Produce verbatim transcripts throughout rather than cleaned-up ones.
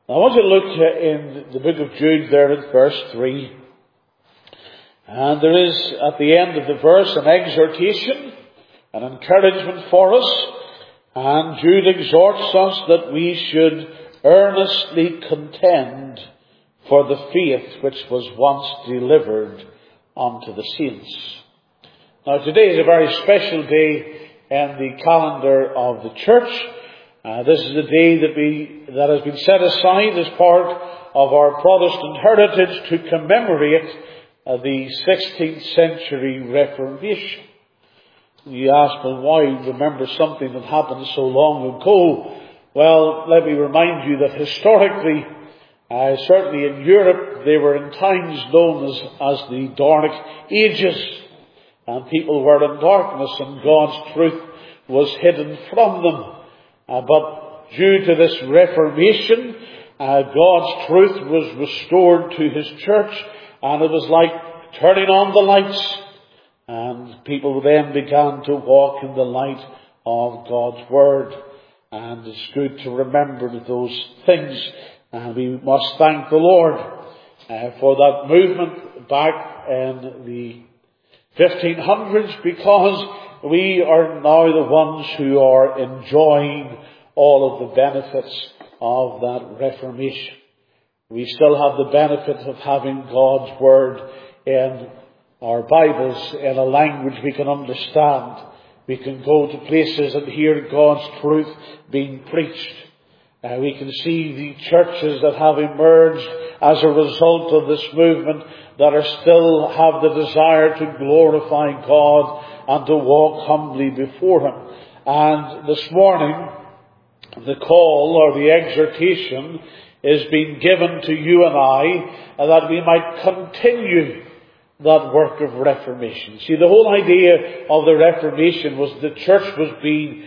I want to look in the book of Jude there at verse three. And there is at the end of the verse an exhortation, an encouragement for us. And Jude exhorts us that we should earnestly contend for the faith which was once delivered unto the saints. Now today is a very special day in the calendar of the church. Uh, this is a day that we that has been set aside as part of our Protestant heritage to commemorate uh, the sixteenth century Reformation. You ask, well, why remember something that happened so long ago? Well, let me remind you that historically, uh, certainly in Europe, they were in times known as, as the Dark Ages. And people were in darkness and God's truth was hidden from them. Uh, but due to this Reformation, uh, God's truth was restored to His church, and it was like turning on the lights. And people then began to walk in the light of God's Word. And it's good to remember those things. And we must thank the Lord uh, for that movement back in the fifteen hundreds, because we are now the ones who are enjoying all of the benefits of that Reformation. We still have the benefit of having God's Word in our Bibles in a language we can understand. We can go to places and hear God's truth being preached. Uh, we can see the churches that have emerged as a result of this movement that are still have the desire to glorify God and to walk humbly before Him. And this morning, the call or the exhortation is being given to you and I that we might continue that work of Reformation. See, the whole idea of the Reformation was the church was being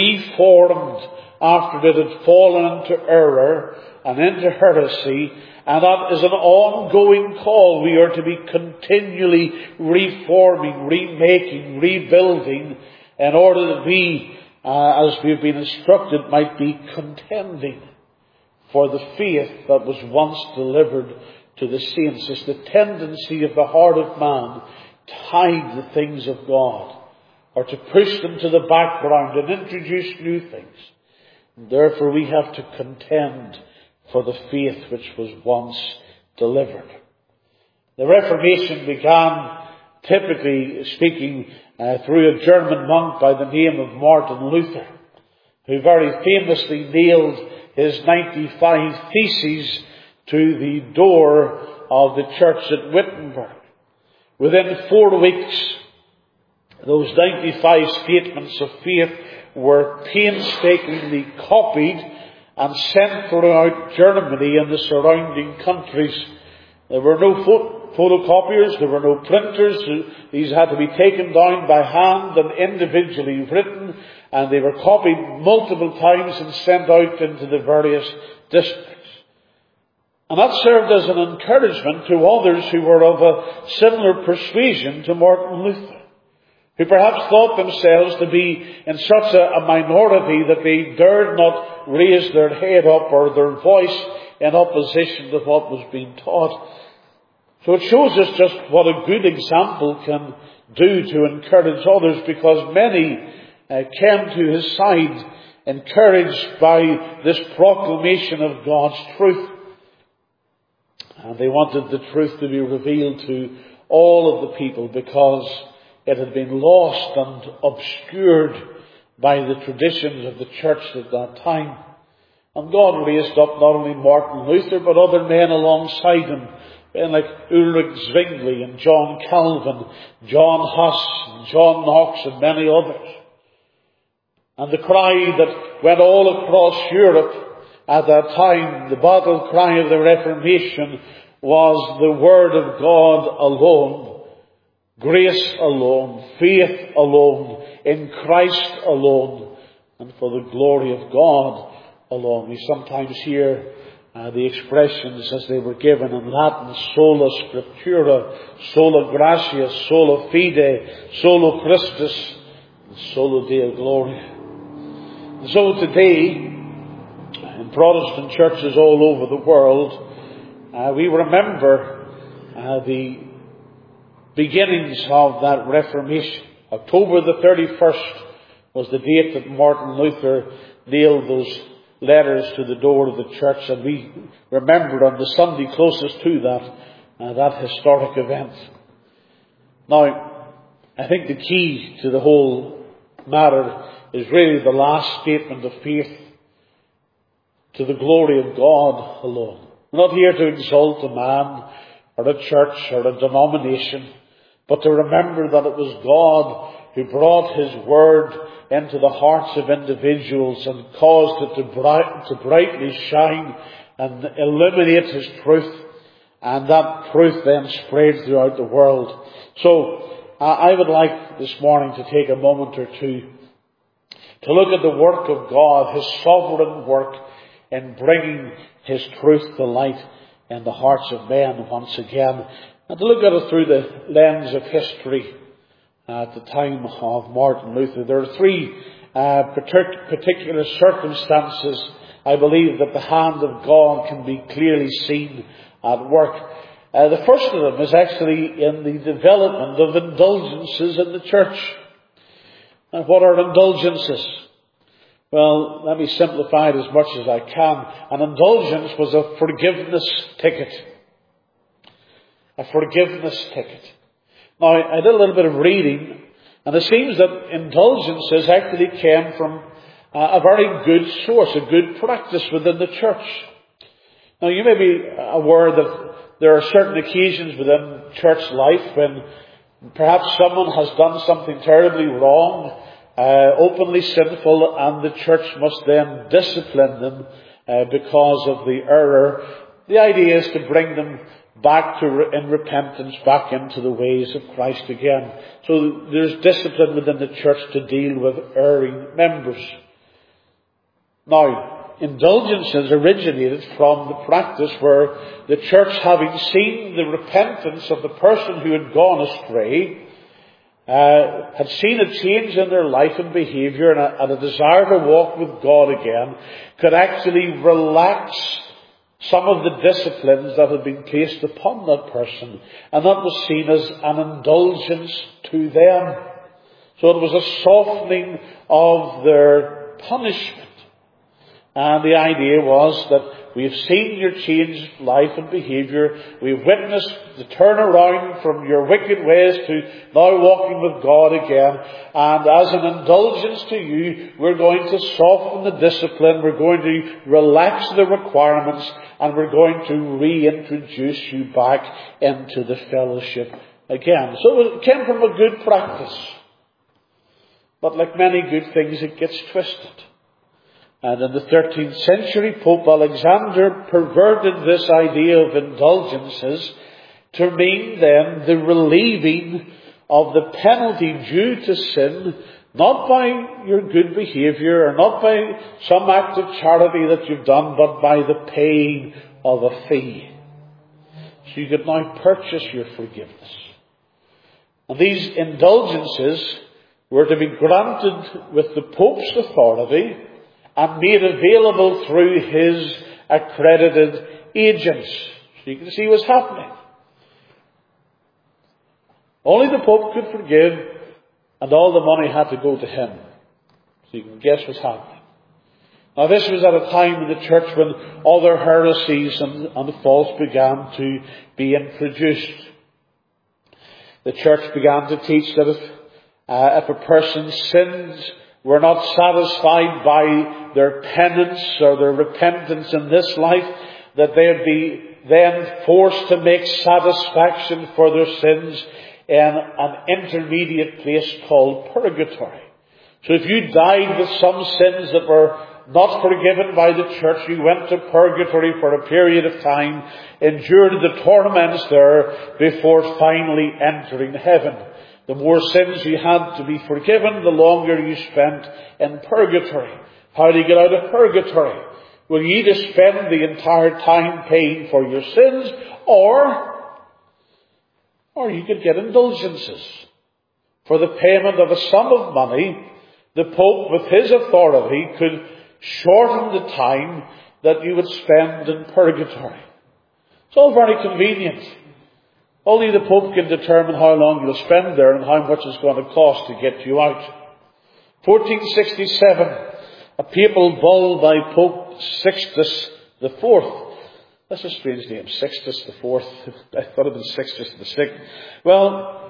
reformed after it had fallen into error and into heresy, and that is an ongoing call. We are to be continually reforming, remaking, rebuilding, in order that we, uh, as we've been instructed, might be contending for the faith that was once delivered to the saints. It's the tendency of the heart of man to hide the things of God, or to push them to the background and introduce new things. And therefore we have to contend for the faith which was once delivered. The Reformation began, typically speaking, uh, through a German monk by the name of Martin Luther, who very famously nailed his ninety-five Theses to the door of the church at Wittenberg. Within four weeks, those ninety-five statements of faith were painstakingly copied and sent throughout Germany and the surrounding countries. There were no pho- photocopiers, there were no printers. These had to be taken down by hand and individually written, and they were copied multiple times and sent out into the various districts. And that served as an encouragement to others who were of a similar persuasion to Martin Luther, who perhaps thought themselves to be in such a, a minority that they dared not raise their head up or their voice in opposition to what was being taught. So it shows us just what a good example can do to encourage others, because many uh, came to his side encouraged by this proclamation of God's truth. And they wanted the truth to be revealed to all of the people, because it had been lost and obscured by the traditions of the church at that time. And God raised up not only Martin Luther, but other men alongside him, men like Ulrich Zwingli and John Calvin, John Huss, and John Knox, and many others. And the cry that went all across Europe at that time, the battle cry of the Reformation, was the Word of God alone, grace alone, faith alone, in Christ alone, and for the glory of God alone. We sometimes hear uh, the expressions as they were given in Latin: sola scriptura, sola gratia, sola fide, solo Christus, and solo Deo gloria. And so today, in Protestant churches all over the world, uh, we remember uh, the beginnings of that Reformation. October the thirty-first was the date that Martin Luther nailed those letters to the door of the church, and we remembered on the Sunday closest to that, uh, that historic event. Now, I think the key to the whole matter is really the last statement of faith, to the glory of God alone. We're not here to exalt a man or a church or a denomination, but to remember that it was God who brought His Word into the hearts of individuals and caused it to, bright, to brightly shine and illuminate His truth, and that truth then spread throughout the world. So, uh, I would like this morning to take a moment or two to look at the work of God, His sovereign work in bringing His truth to light in the hearts of men once again, and to look at it through the lens of history. At the time of Martin Luther, there are three uh, particular circumstances, I believe, that the hand of God can be clearly seen at work. Uh, the first of them is actually in the development of indulgences in the church. And what are indulgences? Well, let me simplify it as much as I can. An indulgence was a forgiveness ticket. A forgiveness ticket. Now, I did a little bit of reading, and it seems that indulgences actually came from a very good source, a good practice within the church. Now, you may be aware that there are certain occasions within church life when perhaps someone has done something terribly wrong, uh, openly sinful, and the church must then discipline them uh, because of the error. The idea is to bring them back to, in repentance, back into the ways of Christ again. So there's discipline within the church to deal with erring members. Now, indulgences originated from the practice where the church, having seen the repentance of the person who had gone astray, uh, had seen a change in their life and behaviour and a, and a desire to walk with God again, could actually relax some of the disciplines that had been placed upon that person, and that was seen as an indulgence to them. So it was a softening of their punishment. And the idea was that we have seen your changed life and behaviour. We've witnessed the turnaround from your wicked ways to now walking with God again. And as an indulgence to you, we're going to soften the discipline. We're going to relax the requirements. And we're going to reintroduce you back into the fellowship again. So it came from a good practice. But like many good things, it gets twisted. And in the thirteenth century, Pope Alexander perverted this idea of indulgences to mean then the relieving of the penalty due to sin, not by your good behaviour or not by some act of charity that you've done, but by the paying of a fee. So you could now purchase your forgiveness. And these indulgences were to be granted with the Pope's authority and made available through his accredited agents. So you can see what's happening. Only the Pope could forgive, and all the money had to go to him. So you can guess what's happening. Now this was at a time in the church when other heresies and, and faults began to be introduced. The church began to teach that if, uh, if a person's sins were not satisfied by their penance or their repentance in this life, that they would be then forced to make satisfaction for their sins in an intermediate place called purgatory. So if you died with some sins that were not forgiven by the church, you went to purgatory for a period of time, endured the torments there before finally entering heaven. The more sins you had to be forgiven, the longer you spent in purgatory. How do you get out of purgatory? Well, you either spend the entire time paying for your sins, or, or you could get indulgences. For the payment of a sum of money, the Pope, with his authority, could shorten the time that you would spend in purgatory. It's all very convenient. Only the Pope can determine how long you'll spend there and how much it's going to cost to get you out. fourteen sixty-seven, a papal bull by Pope Sixtus the Fourth. That's a strange name, Sixtus the Fourth. I thought it was Sixtus the Sixth. Well,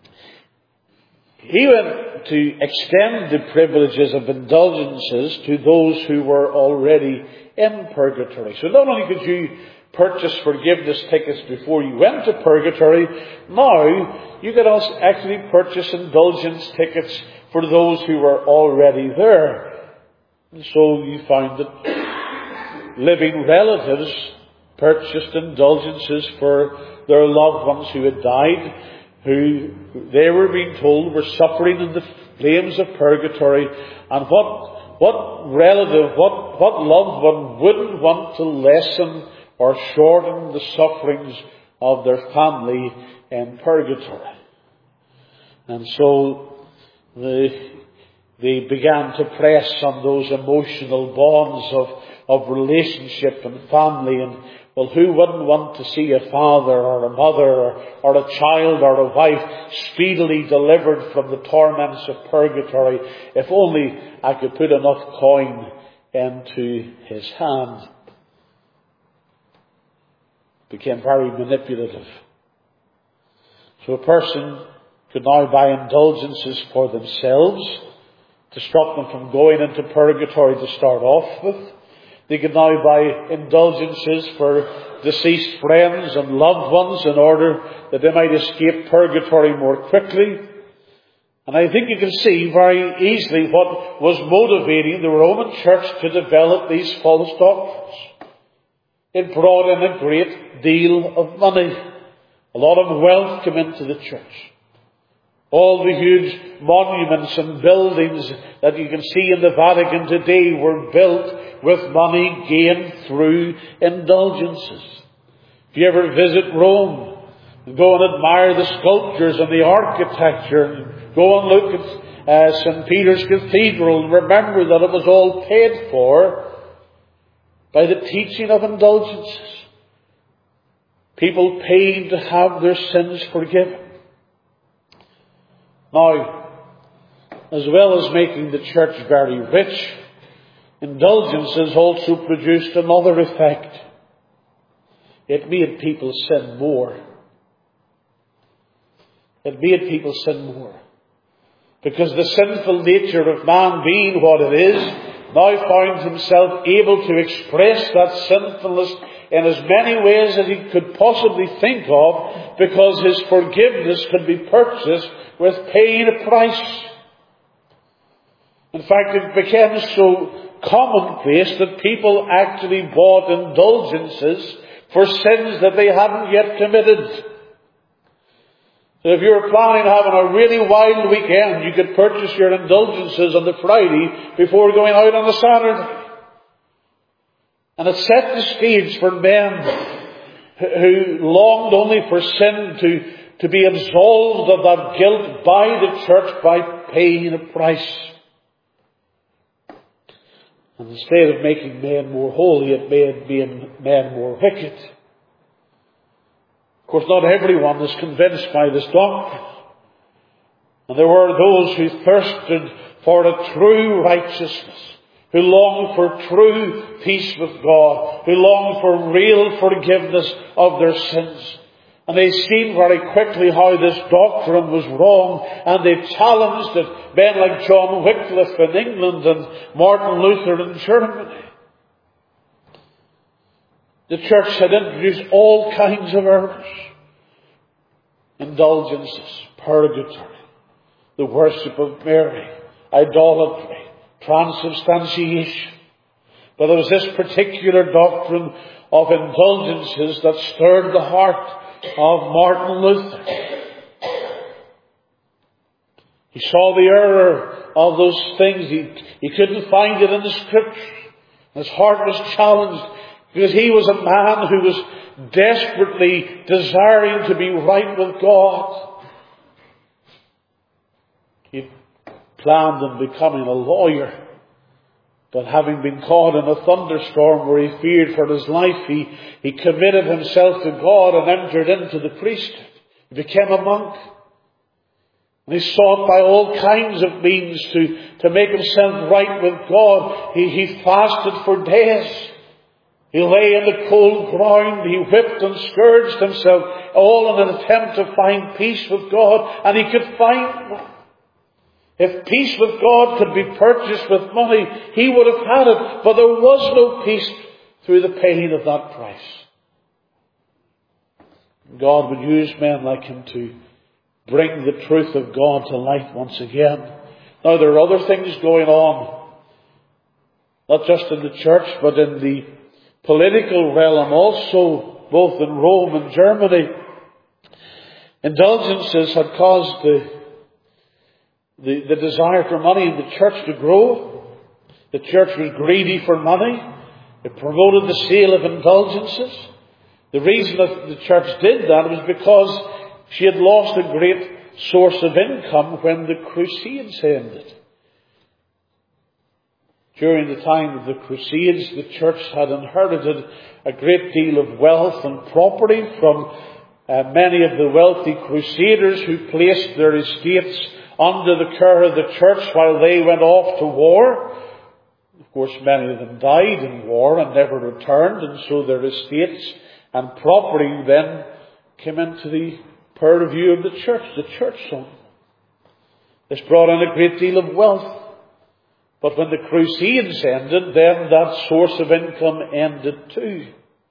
he went to extend the privileges of indulgences to those who were already in purgatory. So not only could you purchase forgiveness tickets before you went to purgatory, now you could also actually purchase indulgence tickets for those who were already there. And so you find that living relatives purchased indulgences for their loved ones who had died, who they were being told were suffering in the flames of purgatory. And what what relative, what, what loved one wouldn't want to lessen or shorten the sufferings of their family in purgatory? And so they, they began to press on those emotional bonds of, of relationship and family. And well, who wouldn't want to see a father or a mother or, or a child or a wife speedily delivered from the torments of purgatory, if only I could put enough coin into his hand? Became very manipulative. So a person could now buy indulgences for themselves to stop them from going into purgatory to start off with. They could now buy indulgences for deceased friends and loved ones in order that they might escape purgatory more quickly. And I think you can see very easily what was motivating the Roman Church to develop these false doctrines. It brought in a great deal of money. A lot of wealth came into the church. All the huge monuments and buildings that you can see in the Vatican today were built with money gained through indulgences. If you ever visit Rome, go and admire the sculptures and the architecture, go and look at uh, Saint Peter's Cathedral, and remember that it was all paid for by the teaching of indulgences. People paid to have their sins forgiven. Now, as well as making the church very rich, indulgences also produced another effect. It made people sin more. It made people sin more. Because the sinful nature of man, being what it is, now found himself able to express that sinfulness in as many ways as he could possibly think of, because his forgiveness could be purchased with paying a price. In fact, it became so commonplace that people actually bought indulgences for sins that they hadn't yet committed. So if you were planning on having a really wild weekend, you could purchase your indulgences on the Friday before going out on the Saturday. And it set the stage for men who longed only for sin to, to be absolved of that guilt by the church by paying a price. And instead of making men more holy, it made men more wicked. Of course, not everyone is convinced by this doctrine. And there were those who thirsted for a true righteousness, who longed for true peace with God, who longed for real forgiveness of their sins. And they seen very quickly how this doctrine was wrong, and they challenged it. Men like John Wycliffe in England and Martin Luther in Germany. The church had introduced all kinds of errors. Indulgences, purgatory, the worship of Mary, idolatry, transubstantiation. But there was this particular doctrine of indulgences that stirred the heart of Martin Luther. He saw the error of those things. He, he couldn't find it in the Scripture. His heart was challenged because he was a man who was desperately desiring to be right with God. He planned on becoming a lawyer. But having been caught in a thunderstorm where he feared for his life, he, he committed himself to God and entered into the priesthood. He became a monk. And he sought by all kinds of means to, to make himself right with God. He, he fasted for days. He lay in the cold ground. He whipped and scourged himself, all in an attempt to find peace with God. And he could find none. If peace with God could be purchased with money, he would have had it. But there was no peace through the paying of that price. God would use men like him to bring the truth of God to light once again. Now there are other things going on, not just in the church, but in the political realm also, both in Rome and Germany. Indulgences had caused the The, the desire for money in the church to grow. The church was greedy for money. It promoted the sale of indulgences. The reason that the church did that was because she had lost a great source of income when the Crusades ended. During the time of the Crusades, the church had inherited a great deal of wealth and property from uh, many of the wealthy crusaders who placed their estates under the care of the church while they went off to war. Of course, many of them died in war and never returned, and so their estates and property then came into the purview of the church. The church owned. This brought in a great deal of wealth. But when the Crusades ended, then that source of income ended too.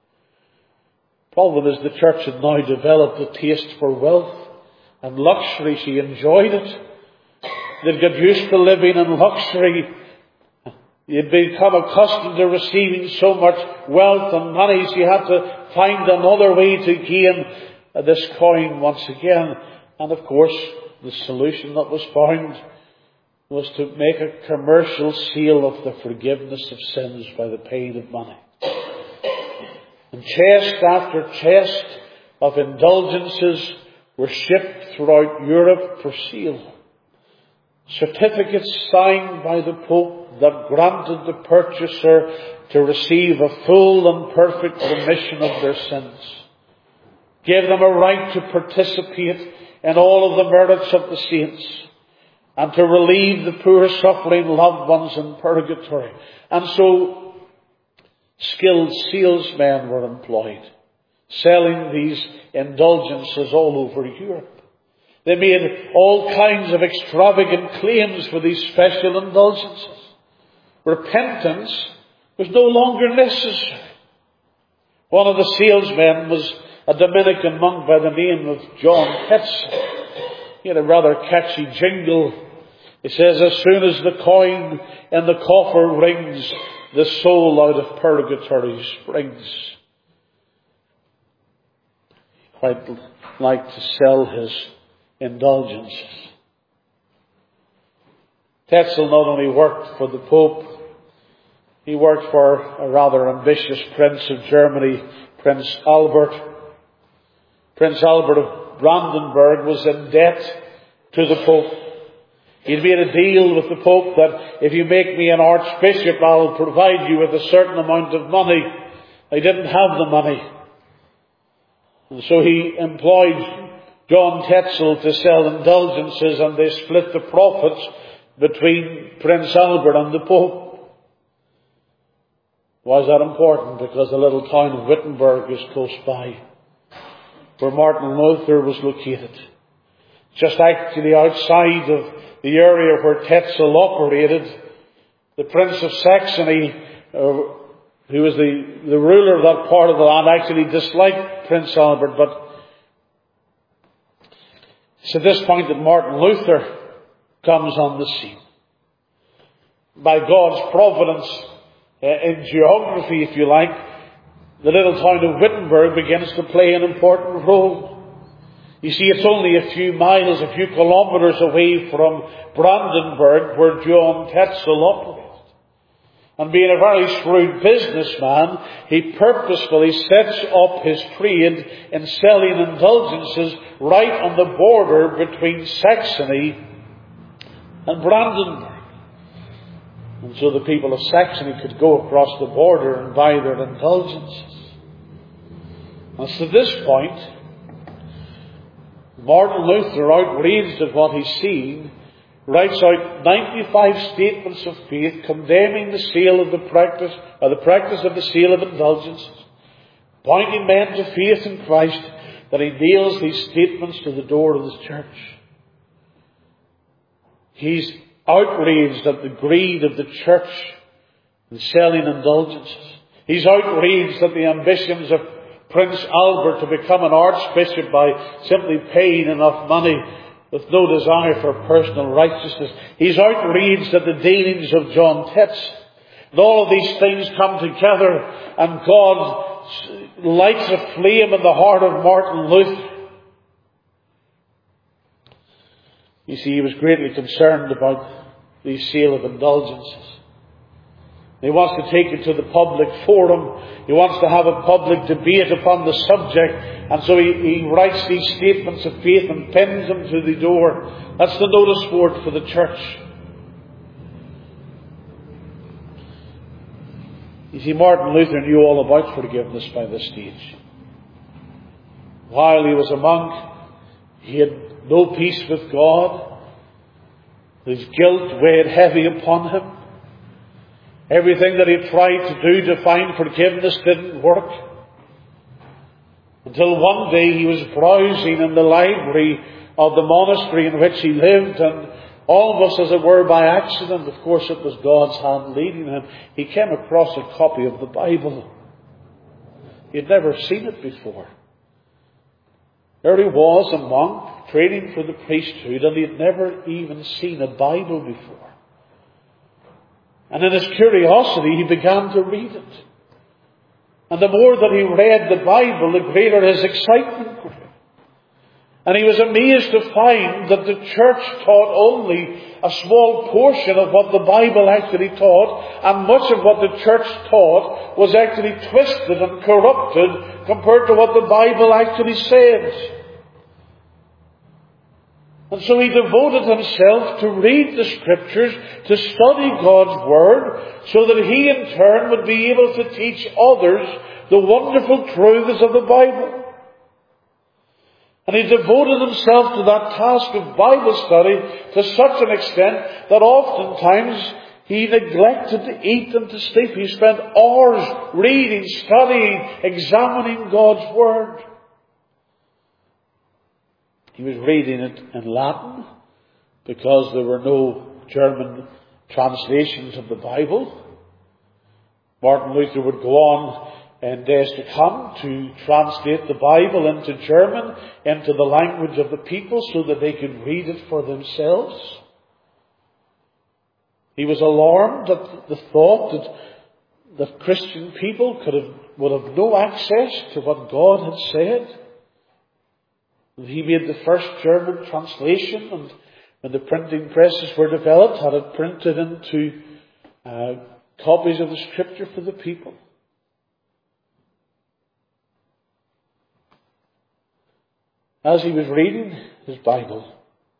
The problem is the church had now developed a taste for wealth and luxury. She enjoyed it. They'd got used to living in luxury. You'd become accustomed to receiving so much wealth and money, so you had to find another way to gain this coin once again. And of course, the solution that was found was to make a commercial sale of the forgiveness of sins by the paying of money. And chest after chest of indulgences were shipped throughout Europe for sale. Certificates signed by the Pope that granted the purchaser to receive a full and perfect remission of their sins. Gave them a right to participate in all of the merits of the saints and to relieve the poor suffering loved ones in purgatory. And so skilled salesmen were employed, selling these indulgences all over Europe. They made all kinds of extravagant claims for these special indulgences. Repentance was no longer necessary. One of the salesmen was a Dominican monk by the name of John Tetzel. He had a rather catchy jingle. He says, as soon as the coin in the coffer rings, the soul out of purgatory springs. He quite liked to sell his indulgences. Tetzel not only worked for the Pope, he worked for a rather ambitious Prince of Germany, Prince Albert. Prince Albert of Brandenburg was in debt to the Pope. He'd made a deal with the Pope that if you make me an archbishop, I'll provide you with a certain amount of money. They didn't have the money. And so he employed John Tetzel to sell indulgences, and they split the profits between Prince Albert and the Pope. Why is that important? Because the little town of Wittenberg is close by, where Martin Luther was located. Just actually outside of the area where Tetzel operated, the Prince of Saxony, uh, who was the, the ruler of that part of the land, actually disliked Prince Albert, but it's at this point that Martin Luther comes on the scene. By God's providence, uh, in geography, if you like, the little town of Wittenberg begins to play an important role. You see, it's only a few miles, a few kilometres away from Brandenburg, where John Tetzel operated. And being a very shrewd businessman, he purposefully sets up his trade in selling indulgences right on the border between Saxony and Brandenburg. And so the people of Saxony could go across the border and buy their indulgences. And it's to this point, Martin Luther, outraged at what he's seen, writes out ninety-five statements of faith condemning the sale of the practice, or the practice of the sale of indulgences, pointing men to faith in Christ, that he nails these statements to the door of his church. He's outraged at the greed of the church in selling indulgences. He's outraged at the ambitions of Prince Albert to become an archbishop by simply paying enough money with no desire for personal righteousness. He's outraged at the dealings of John Tetz. And all of these things come together, and God lights a flame in the heart of Martin Luther. You see, he was greatly concerned about the sale of indulgences. He wants to take it to the public forum. He wants to have a public debate upon the subject. And so he, he writes these statements of faith and pins them to the door. That's the notice board for the church. You see, Martin Luther knew all about forgiveness by this stage. While he was a monk, he had no peace with God. His guilt weighed heavy upon him. Everything that he tried to do to find forgiveness didn't work. Until one day he was browsing in the library of the monastery in which he lived, and almost as it were by accident, of course it was God's hand leading him, he came across a copy of the Bible. He had never seen it before. There he was, a monk, training for the priesthood, and he had never even seen a Bible before. And in his curiosity, he began to read it. And the more that he read the Bible, the greater his excitement grew. And he was amazed to find that the church taught only a small portion of what the Bible actually taught, and much of what the church taught was actually twisted and corrupted compared to what the Bible actually said. And so he devoted himself to read the Scriptures, to study God's Word, so that he in turn would be able to teach others the wonderful truths of the Bible. And he devoted himself to that task of Bible study to such an extent that oftentimes he neglected to eat and to sleep. He spent hours reading, studying, examining God's Word. He was reading it in Latin because there were no German translations of the Bible. Martin Luther would go on in days to come to translate the Bible into German, into the language of the people, so that they could read it for themselves. He was alarmed at the thought that, that Christian people could have, would have no access to what God had said. He made the first German translation, and when the printing presses were developed, had it printed into uh, copies of the Scripture for the people. As he was reading his Bible,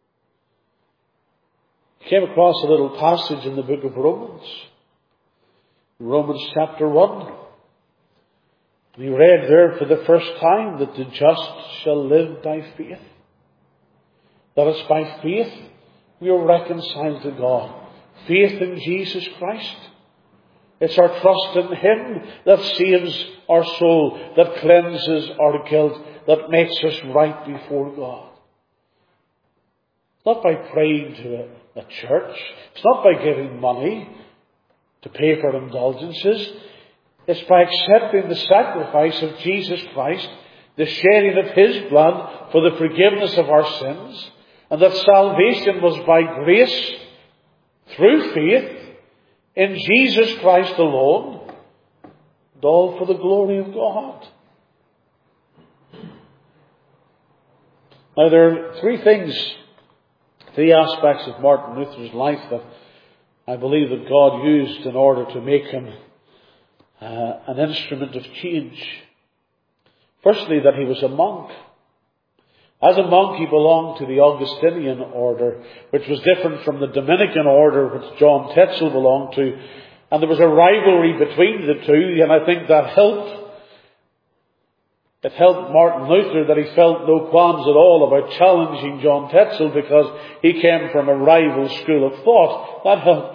he came across a little passage in the book of Romans, Romans chapter one. We read there for the first time that the just shall live by faith. That it's by faith we are reconciled to God. Faith in Jesus Christ. It's our trust in Him that saves our soul, that cleanses our guilt, that makes us right before God. It's not by praying to a, a church. It's not by giving money to pay for indulgences. It's by accepting the sacrifice of Jesus Christ, the shedding of His blood for the forgiveness of our sins, and that salvation was by grace, through faith, in Jesus Christ alone, and all for the glory of God. Now there are three things, three aspects of Martin Luther's life that I believe that God used in order to make him Uh, an instrument of change. Firstly, that he was a monk. As a monk, he belonged to the Augustinian order, which was different from the Dominican order, which John Tetzel belonged to. And there was a rivalry between the two, and I think that helped. It helped Martin Luther that he felt no qualms at all about challenging John Tetzel because he came from a rival school of thought. That helped.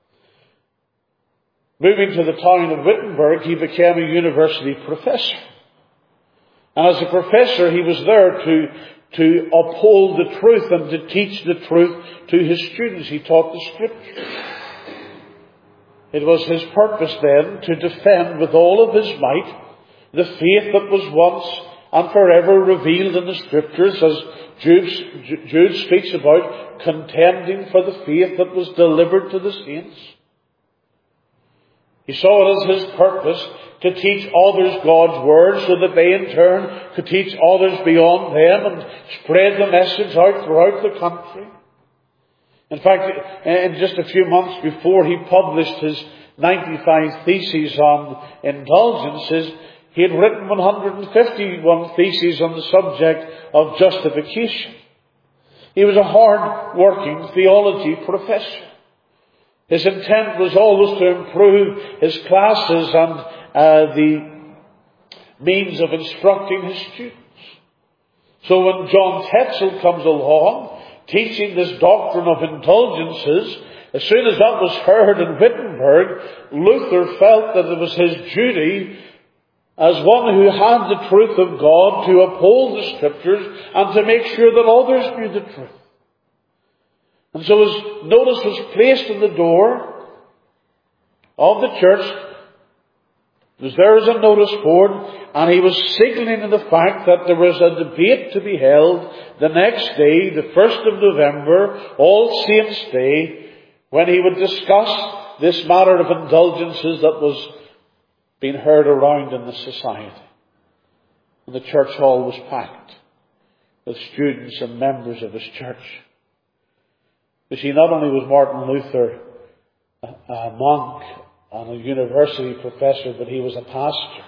Moving to the town of Wittenberg, he became a university professor. And as a professor, he was there to, to uphold the truth and to teach the truth to his students. He taught the Scriptures. It was his purpose then to defend with all of his might the faith that was once and forever revealed in the Scriptures, as Jude, Jude speaks about, contending for the faith that was delivered to the saints. He saw it as his purpose to teach others God's Word so that they in turn could teach others beyond them and spread the message out throughout the country. In fact, in just a few months before he published his ninety-five theses on indulgences, he had written one hundred fifty-one theses on the subject of justification. He was a hard-working theology professor. His intent was always to improve his classes and uh, the means of instructing his students. So when John Tetzel comes along, teaching this doctrine of indulgences, as soon as that was heard in Wittenberg, Luther felt that it was his duty as one who had the truth of God to uphold the Scriptures and to make sure that others knew the truth. And so his notice was placed in the door of the church. It was there as a notice board, and he was signalling the fact that there was a debate to be held the next day, the first of November, All Saints' Day, when he would discuss this matter of indulgences that was being heard around in the society. And the church hall was packed with students and members of his church. You see, not only was Martin Luther a, a monk and a university professor, but he was a pastor.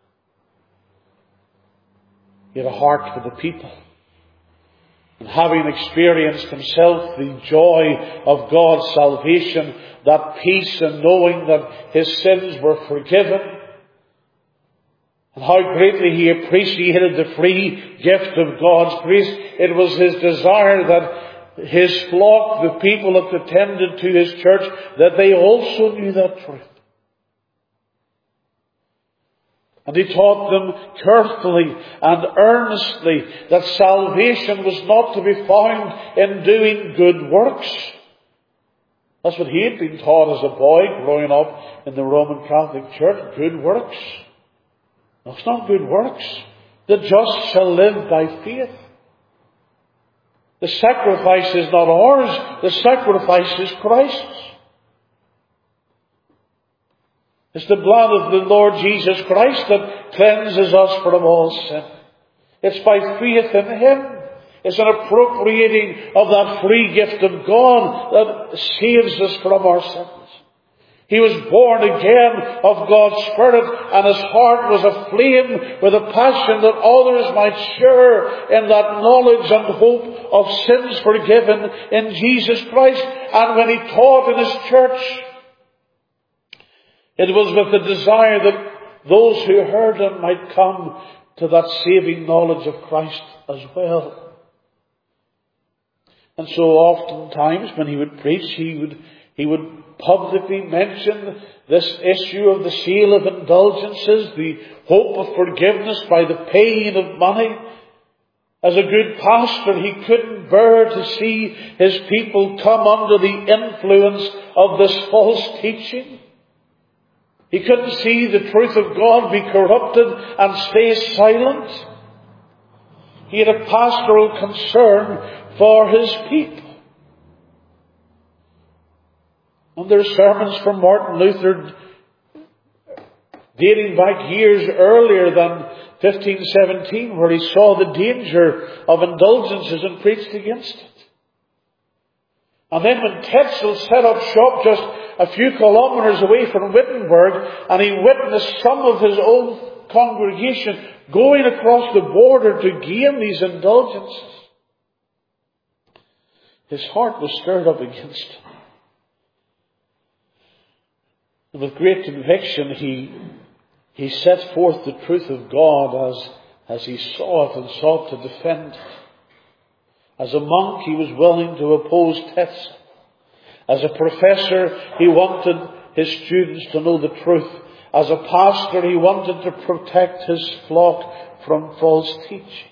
He had a heart for the people. And having experienced himself the joy of God's salvation, that peace in knowing that his sins were forgiven, and how greatly he appreciated the free gift of God's grace, it was his desire that his flock, the people that attended to his church, that they also knew that truth. And he taught them carefully and earnestly that salvation was not to be found in doing good works. That's what he had been taught as a boy growing up in the Roman Catholic Church. Good works. No, it's not good works. The just shall live by faith. The sacrifice is not ours. The sacrifice is Christ's. It's the blood of the Lord Jesus Christ that cleanses us from all sin. It's by faith in Him. It's an appropriating of that free gift of God that saves us from our sins. He was born again of God's Spirit, and his heart was aflame with a passion that others might share in that knowledge and hope of sins forgiven in Jesus Christ. And when he taught in his church, it was with the desire that those who heard him might come to that saving knowledge of Christ as well. And so oftentimes when he would preach, he would, he would publicly mention this issue of the sale of indulgences, the hope of forgiveness by the paying of money. As a good pastor, he couldn't bear to see his people come under the influence of this false teaching. He couldn't see the truth of God be corrupted and stay silent. He had a pastoral concern for his people. And there are sermons from Martin Luther dating back years earlier than fifteen seventeen, where he saw the danger of indulgences and preached against it. And then when Tetzel set up shop just a few kilometres away from Wittenberg, and he witnessed some of his own congregation going across the border to gain these indulgences. His heart was stirred up against him. And with great conviction, he, he set forth the truth of God as, as he saw it and sought to defend it. As a monk, he was willing to oppose Tetzel. As a professor, he wanted his students to know the truth. As a pastor, he wanted to protect his flock from false teaching.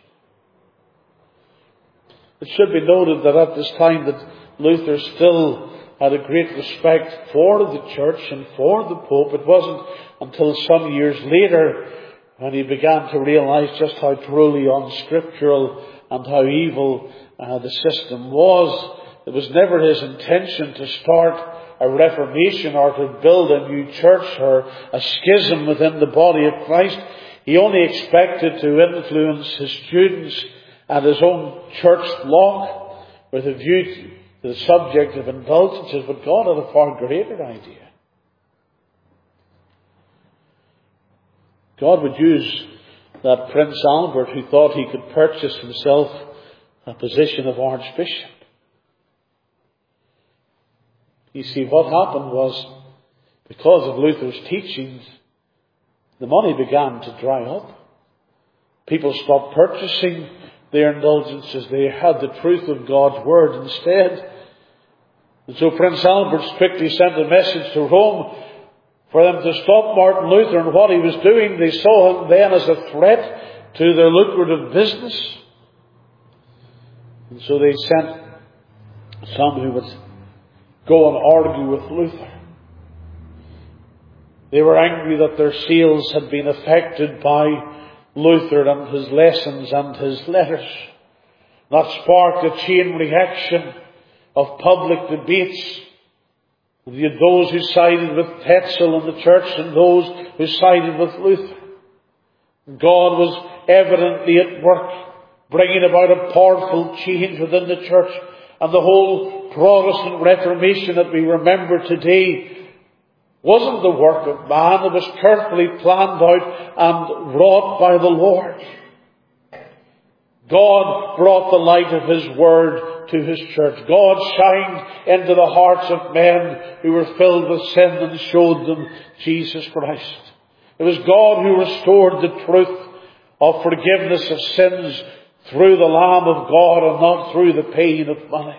It should be noted that at this time that Luther still had a great respect for the church and for the Pope. It wasn't until some years later when he began to realize just how truly unscriptural and how evil uh, the system was. It was never his intention to start a reformation or to build a new church or a schism within the body of Christ. He only expected to influence his students and his own church flock with a view to the subject of indulgences, but God had a far greater idea. God would use that Prince Albert who thought he could purchase himself a position of Archbishop. You see, what happened was, because of Luther's teachings, the money began to dry up. People stopped purchasing their indulgences. They had the truth of God's Word instead. And so Prince Albert quickly sent a message to Rome for them to stop Martin Luther and what he was doing. They saw him then as a threat to their lucrative business. And so they sent some who would go and argue with Luther. They were angry that their sales had been affected by Luther and his lessons and his letters. That sparked a chain reaction of public debates. And you had those who sided with Tetzel and the church and those who sided with Luther. God was evidently at work, bringing about a powerful change within the church. And the whole Protestant Reformation that we remember today wasn't the work of man. It was carefully planned out and wrought by the Lord. God brought the light of His Word to His church. God shined into the hearts of men who were filled with sin and showed them Jesus Christ. It was God who restored the truth of forgiveness of sins through the Lamb of God and not through the paying of money.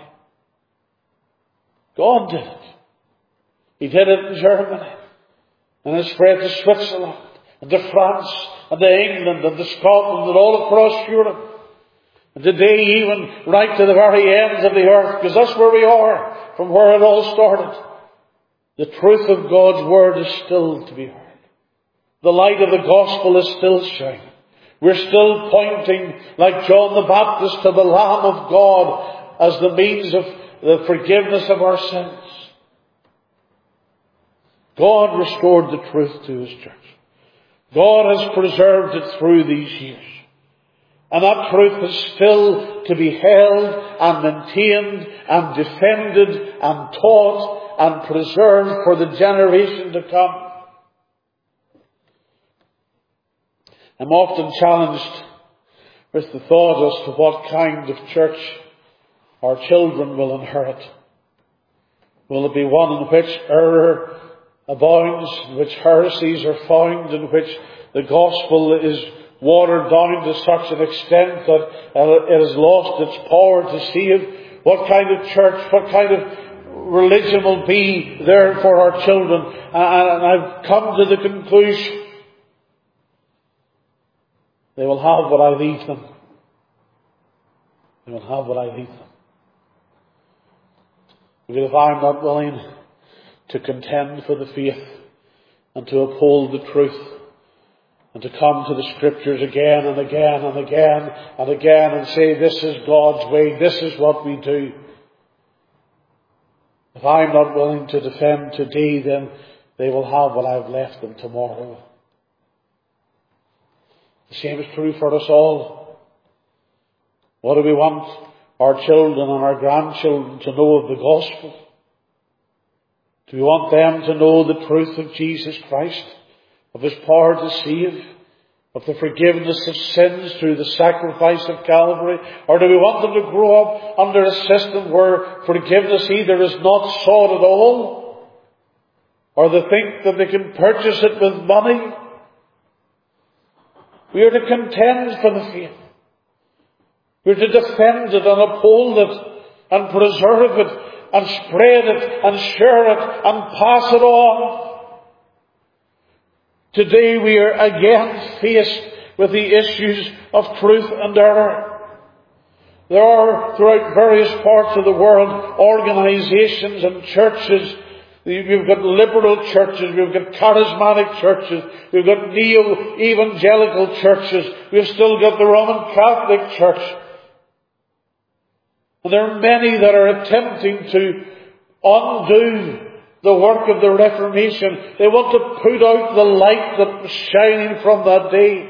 God did it. He did it in Germany. And it spread to Switzerland and to France and to England and to Scotland and all across Europe. And today even right to the very ends of the earth, because that's where we are, from where it all started. The truth of God's Word is still to be heard. The light of the gospel is still shining. We're still pointing, like John the Baptist, to the Lamb of God as the means of the forgiveness of our sins. God restored the truth to His church. God has preserved it through these years. And that truth is still to be held and maintained and defended and taught and preserved for the generation to come. I'm often challenged with the thought as to what kind of church our children will inherit. Will it be one in which error abounds, in which heresies are found, in which the gospel is watered down to such an extent that it has lost its power to save? What kind of church, what kind of religion will be there for our children? And I've come to the conclusion they will have what I leave them. They will have what I leave them. Because if I'm not willing to contend for the faith and to uphold the truth and to come to the Scriptures again and again and again and again and say, this is God's way, this is what we do. If I'm not willing to defend today, then they will have what I've left them tomorrow. The same is true for us all. What do we want our children and our grandchildren to know of the gospel? Do we want them to know the truth of Jesus Christ, of His power to save, of the forgiveness of sins through the sacrifice of Calvary? Or do we want them to grow up under a system where forgiveness either is not sought at all, or they think that they can purchase it with money? We are to contend for the faith. We are to defend it and uphold it and preserve it and spread it and share it and pass it on. Today we are again faced with the issues of truth and error. There are, throughout various parts of the world, organizations and churches. We've got liberal churches, we've got charismatic churches, we've got neo-evangelical churches, we've still got the Roman Catholic Church. And there are many that are attempting to undo the work of the Reformation. They want to put out the light that was shining from that day.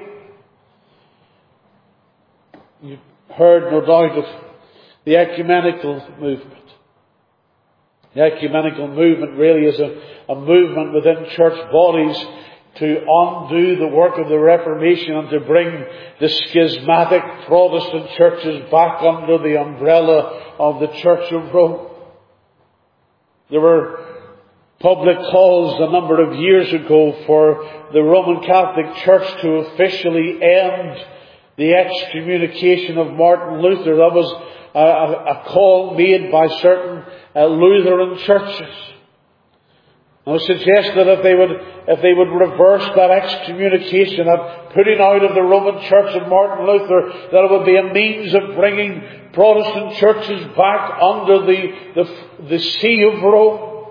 You've heard, no doubt, of the ecumenical movement. The ecumenical movement really is a, a movement within church bodies to undo the work of the Reformation and to bring the schismatic Protestant churches back under the umbrella of the Church of Rome. There were public calls a number of years ago for the Roman Catholic Church to officially end the excommunication of Martin Luther. That was a, a, a call made by certain uh, Lutheran churches. I would suggest that if they would, if they would reverse that excommunication, that putting out of the Roman Church of Martin Luther, that it would be a means of bringing Protestant churches back under the, the, the see of Rome,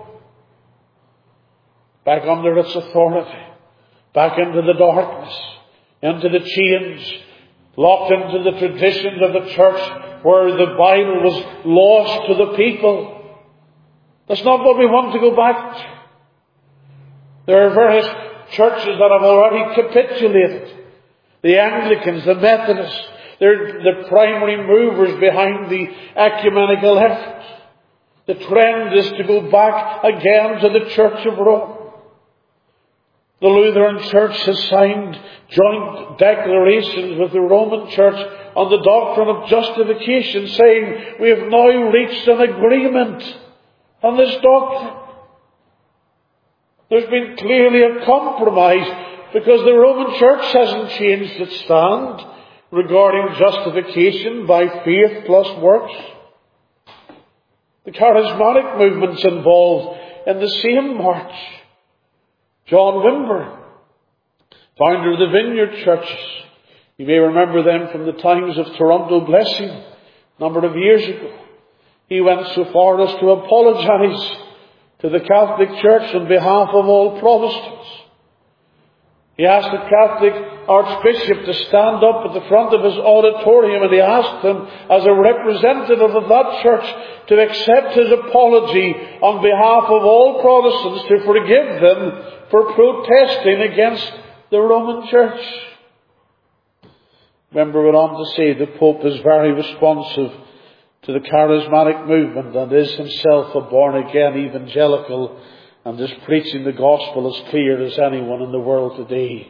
back under its authority, back into the darkness, into the chains, locked into the traditions of the church where the Bible was lost to the people. That's not what we want to go back to. There are various churches that have already capitulated. The Anglicans, the Methodists, they're the primary movers behind the ecumenical effort. The trend is to go back again to the Church of Rome. The Lutheran Church has signed joint declarations with the Roman Church on the doctrine of justification, saying we have now reached an agreement on this doctrine. There's been clearly a compromise because the Roman Church hasn't changed its stand regarding justification by faith plus works. The charismatic movement's involved in the same march. John Wimber, founder of the Vineyard Churches. You may remember them from the times of Toronto Blessing a number of years ago. He went so far as to apologize to the Catholic Church on behalf of all Protestants. He asked the Catholic Archbishop to stand up at the front of his auditorium, and he asked him, as a representative of that church, to accept his apology on behalf of all Protestants, to forgive them for protesting against the Roman Church. Remember, went on to say the Pope is very responsive to the charismatic movement and is himself a born-again evangelical and is preaching the gospel as clear as anyone in the world today.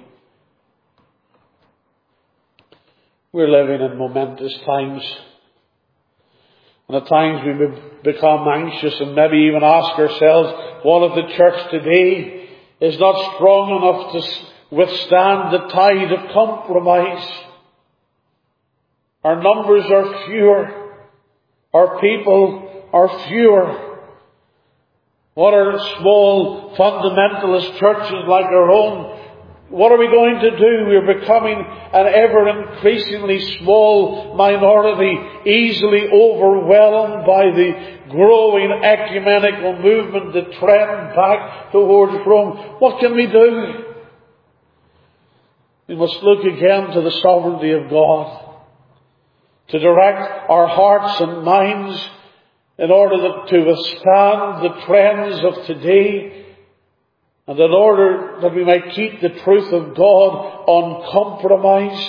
We're living in momentous times. And at times we become anxious and maybe even ask ourselves, what if the church today is not strong enough to withstand the tide of compromise? Our numbers are fewer. Our people are fewer. What are small fundamentalist churches like our own? What are we going to do? We're becoming an ever increasingly small minority, easily overwhelmed by the growing ecumenical movement, the trend back towards Rome. What can we do? We must look again to the sovereignty of God, to direct our hearts and minds in order that, to withstand the trends of today, and in order that we might keep the truth of God uncompromised.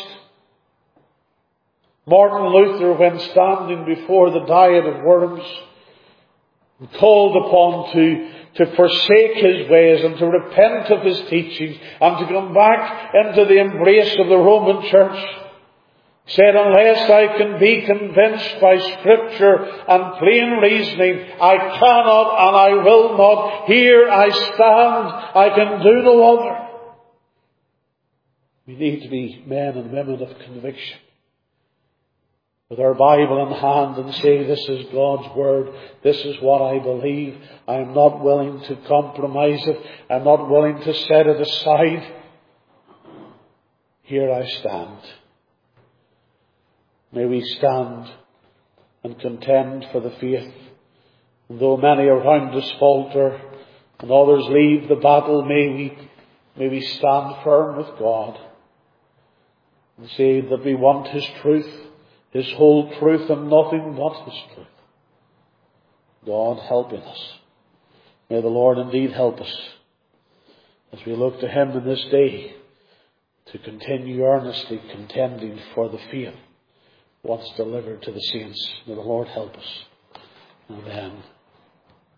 Martin Luther, when standing before the Diet of Worms, called upon to, to forsake his ways and to repent of his teachings and to come back into the embrace of the Roman Church. He said, unless I can be convinced by Scripture and plain reasoning, I cannot and I will not. Here I stand. I can do no other. We need to be men and women of conviction, with our Bible in hand, and say, this is God's Word. This is what I believe. I am not willing to compromise it. I am not willing to set it aside. Here I stand. May we stand and contend for the faith. And though many around us falter and others leave the battle, may we, may we stand firm with God and say that we want His truth, His whole truth, and nothing but His truth. God helping us. May the Lord indeed help us as we look to Him in this day to continue earnestly contending for the faith once delivered to the saints. May the Lord help us. Amen.